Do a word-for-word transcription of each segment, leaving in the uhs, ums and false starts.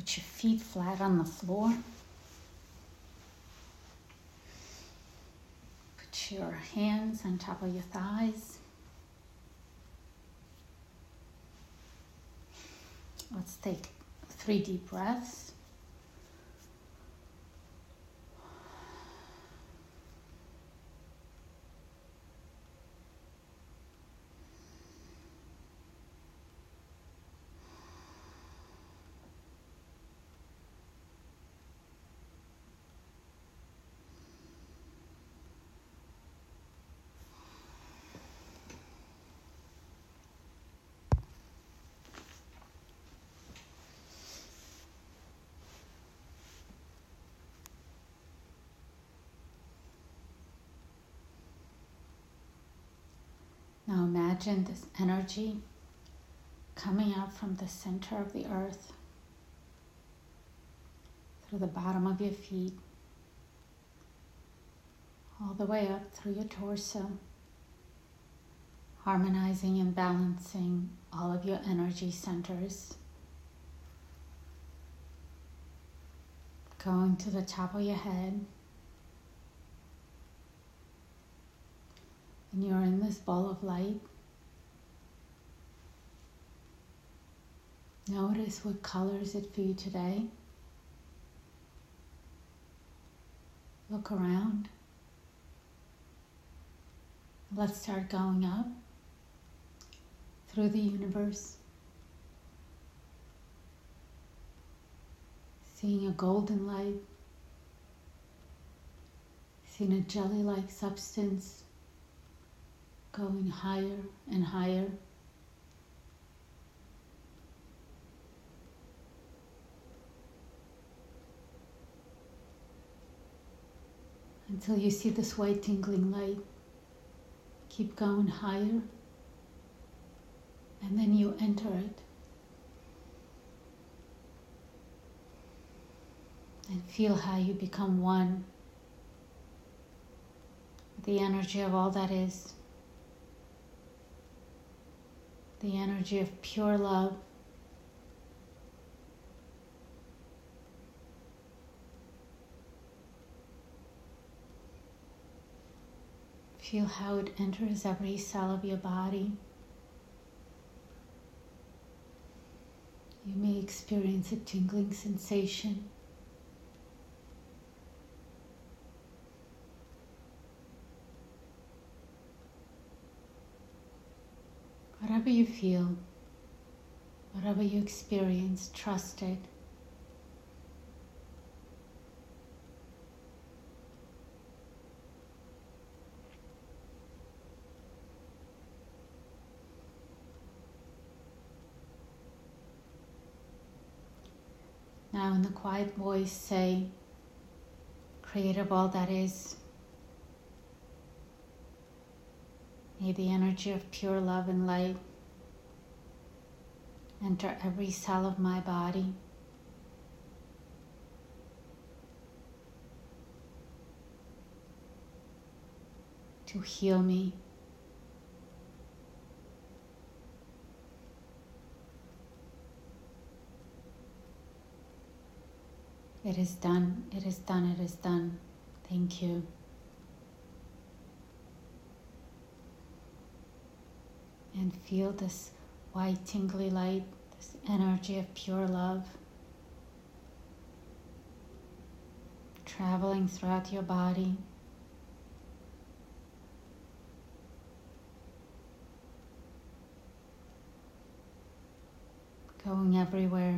Put your feet flat on the floor. Put your hands on top of your thighs. Let's take three deep breaths. Now imagine this energy coming out from the center of the earth, through the bottom of your feet, all the way up through your torso, harmonizing and balancing all of your energy centers, going to the top of your head. And you're in this ball of light. Notice what color is it for you today. Look around. Let's start going up through the universe. Seeing a golden light. Seeing a jelly-like substance going higher and higher. Until you see this white tingling light. Keep going higher. And then you enter it. And feel how you become one with the energy of all that is. The energy of pure love. Feel how it enters every cell of your body. You may experience a tingling sensation. Whatever you feel, whatever you experience, trust it. Now in the quiet voice say, Creator of all that is, may the energy of pure love and light enter every cell of my body. To heal me. It is done, it is done, it is done. Thank you. And feel this white tingly light, this energy of pure love traveling throughout your body. Going everywhere.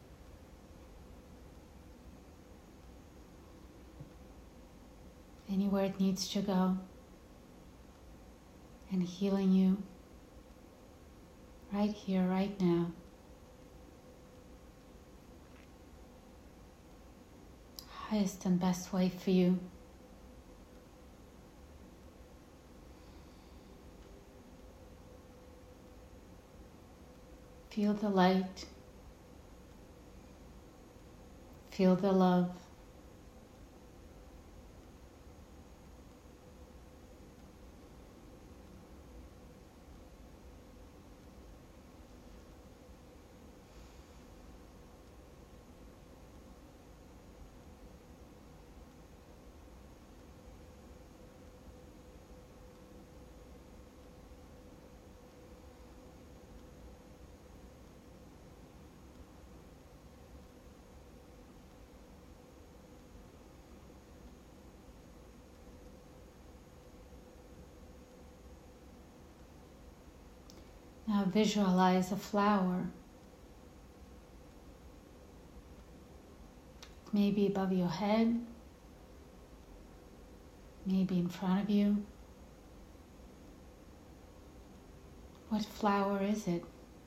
Anywhere it needs to go. And healing you. Right here, right now. Highest and best way for you. Feel the light. Feel the love. Now visualize a flower, maybe above your head, maybe in front of you. What flower is it?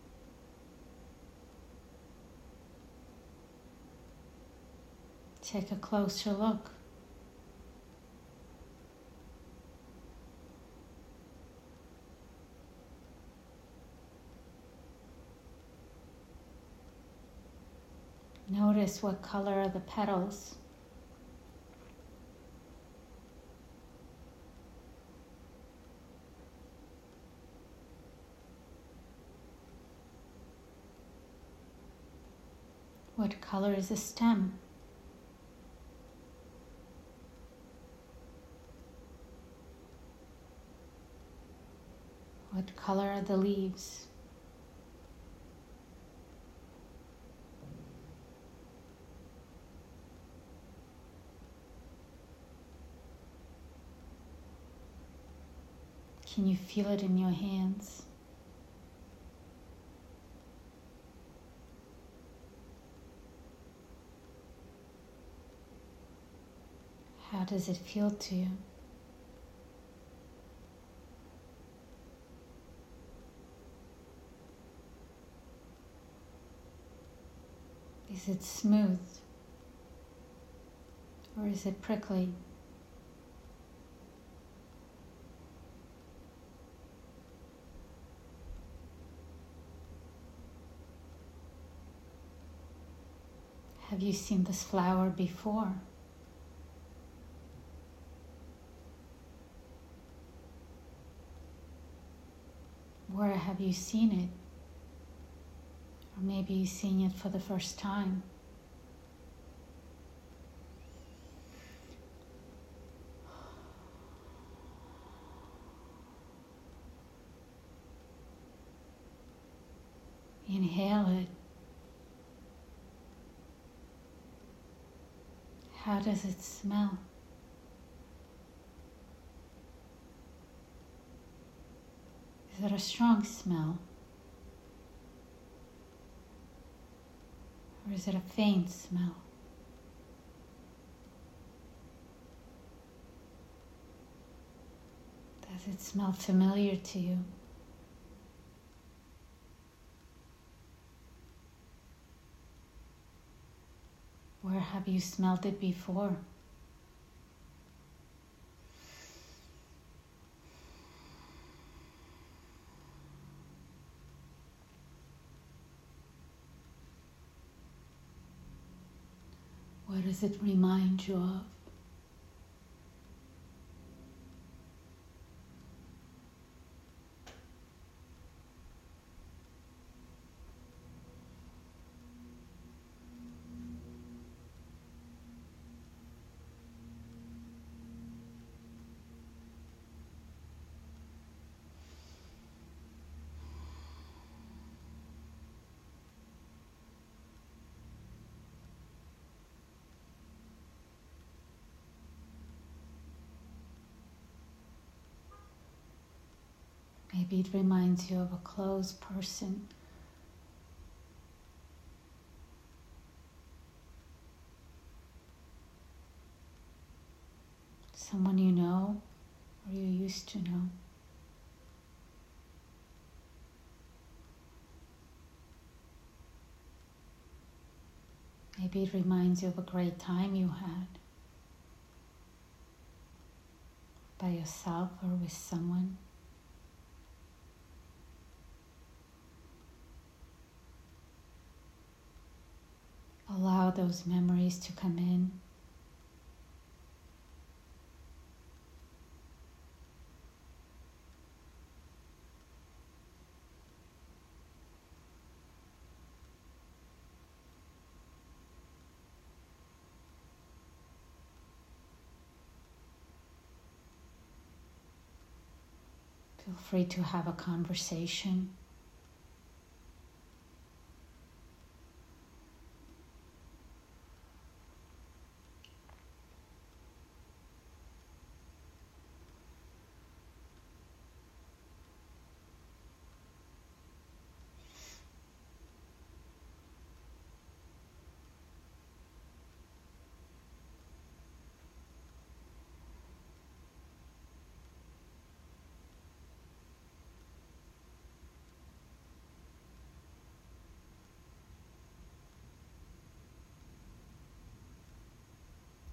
Take a closer look. Notice what color are the petals. What color is the stem? What color are the leaves? Can you feel it in your hands? How does it feel to you? Is it smooth? Or is it prickly? Have you seen this flower before? Where have you seen it? Or maybe you've seen it for the first time. Inhale it. How does it smell? Is it a strong smell? Or is it a faint smell? Does it smell familiar to you? Where have you smelled it before? What does it remind you of? Maybe it reminds you of a close person. Someone you know or you used to know. Maybe it reminds you of a great time you had by yourself or with someone. Allow those memories to come in. Feel free to have a conversation.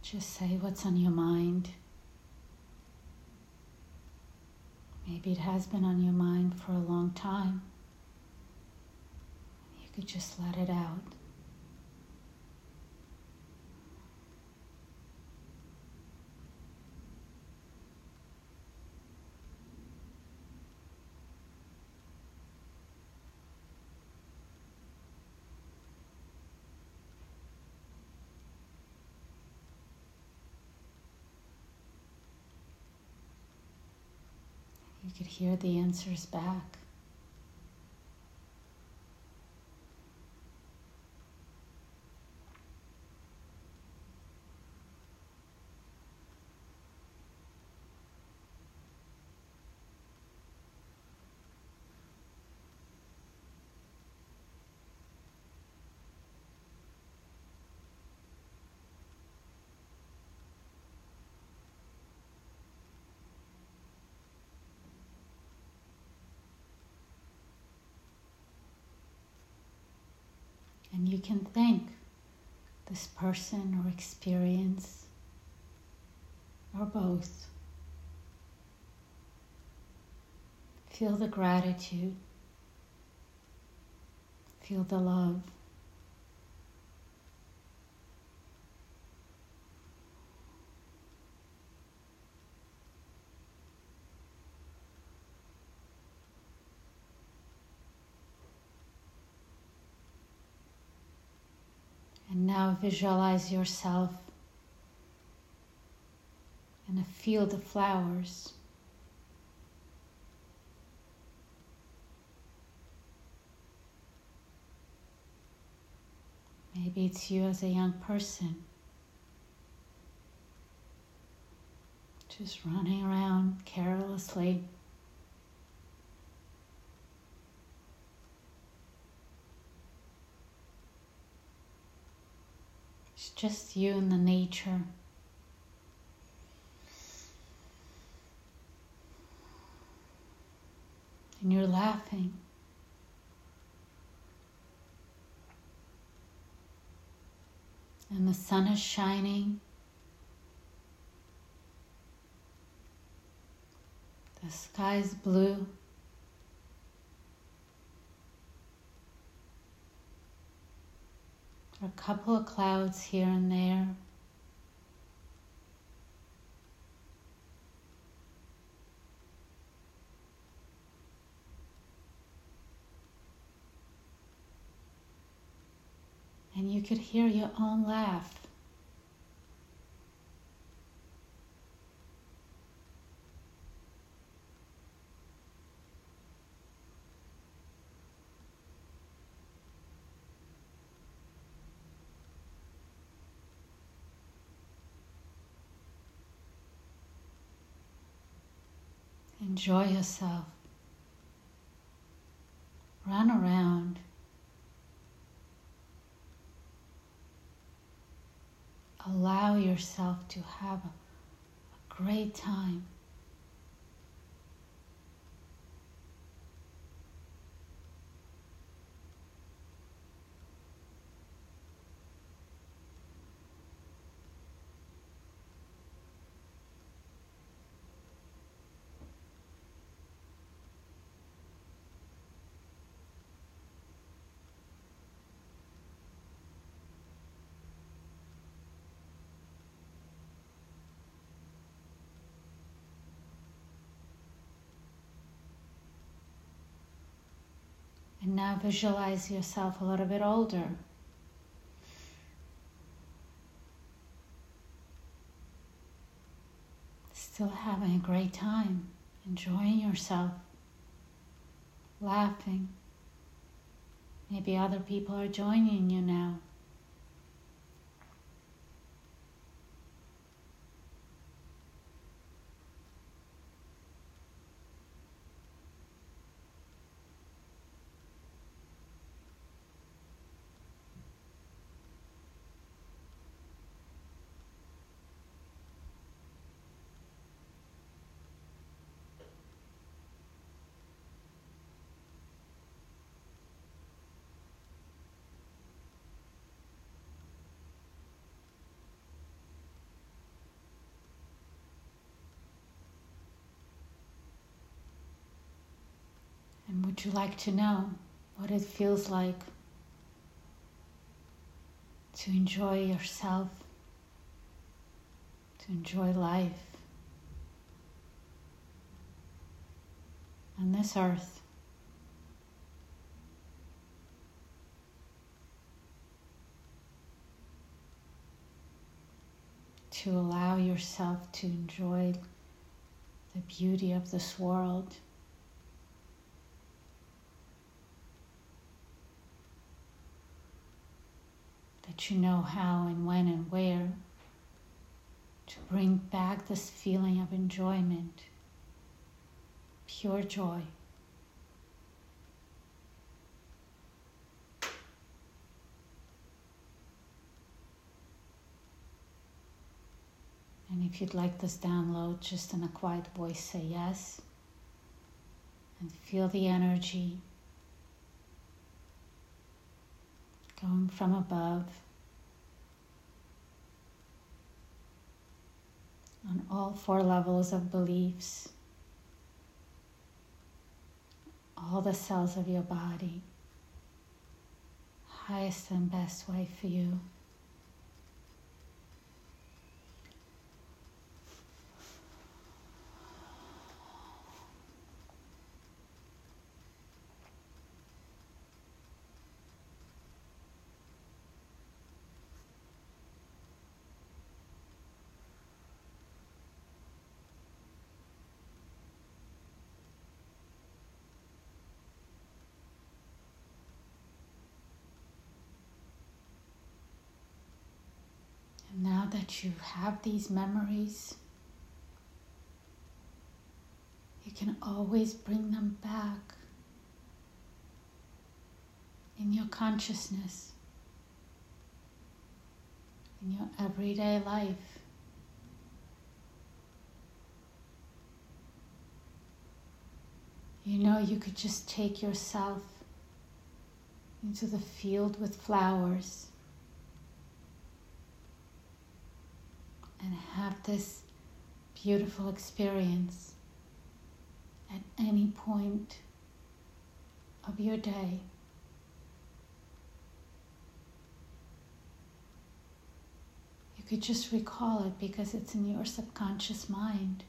Just say what's on your mind. Maybe it has been on your mind for a long time. You could just let it out. You could hear the answers back. And you can thank this person or experience or both. Feel the gratitude. Feel the love. And now visualize yourself in a field of flowers. Maybe it's you as a young person, just running around carelessly. It's just you and the nature. And you're laughing. And the sun is shining. The sky is blue. There are a couple of clouds here and there. And you could hear your own laugh. Enjoy yourself. Run around. Allow yourself to have a, a great time. And now visualize yourself a little bit older. Still having a great time, enjoying yourself, laughing. Maybe other people are joining you now. Would you like to know what it feels like to enjoy yourself, to enjoy life on this earth? To allow yourself to enjoy the beauty of this world. That you know how and when and where to bring back this feeling of enjoyment, pure joy. And if you'd like this download, just in a quiet voice, say yes. And feel the energy going from above on all four levels of beliefs, all the cells of your body, highest and best way for you. Now that you have these memories, you can always bring them back in your consciousness, in your everyday life. You know, you could just take yourself into the field with flowers and have this beautiful experience at any point of your day. You could just recall it because it's in your subconscious mind.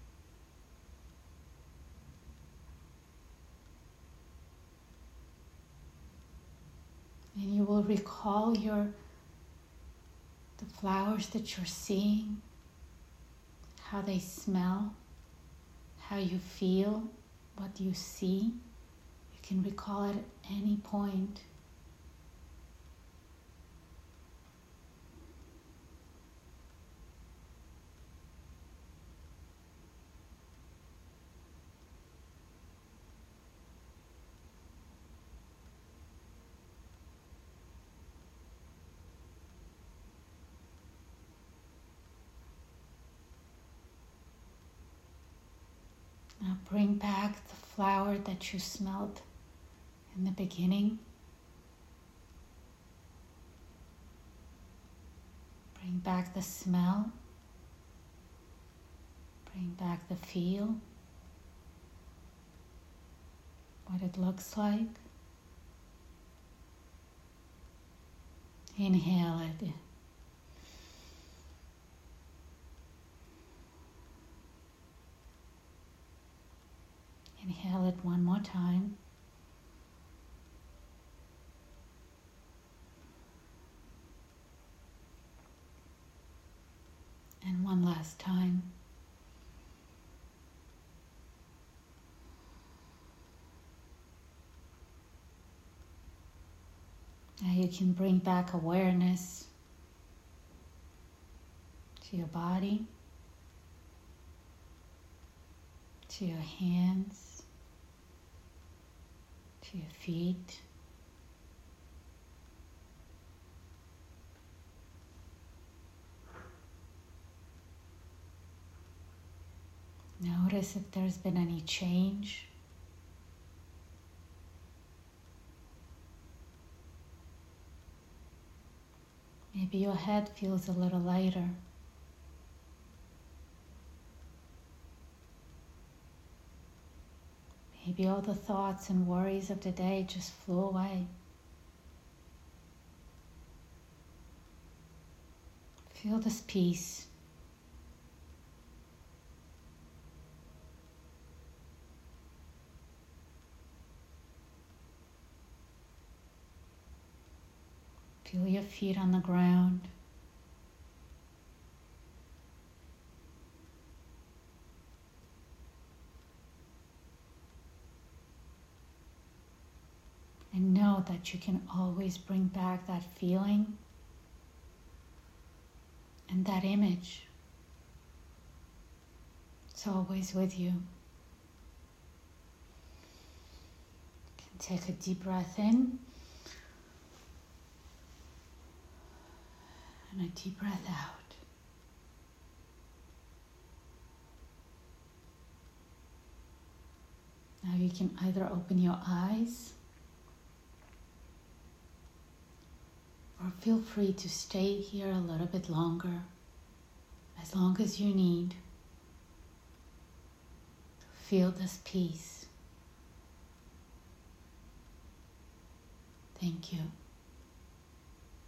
And you will recall your the flowers that you're seeing, how they smell, how you feel, what you see. You can recall it at any point. Now bring back the flower that you smelled in the beginning. Bring back the smell. Bring back the feel. What it looks like. Inhale it. Inhale it one more time. And one last time. Now you can bring back awareness to your body, to your hands, to your feet. Notice if there's been any change. Maybe your head feels a little lighter. Maybe all the thoughts and worries of the day just flew away. Feel this peace. Feel your feet on the ground. And know that you can always bring back that feeling and that image. It's always with you. You can take a deep breath in and a deep breath out. Now you can either open your eyes or feel free to stay here a little bit longer, as long as you need. Feel this peace. Thank you.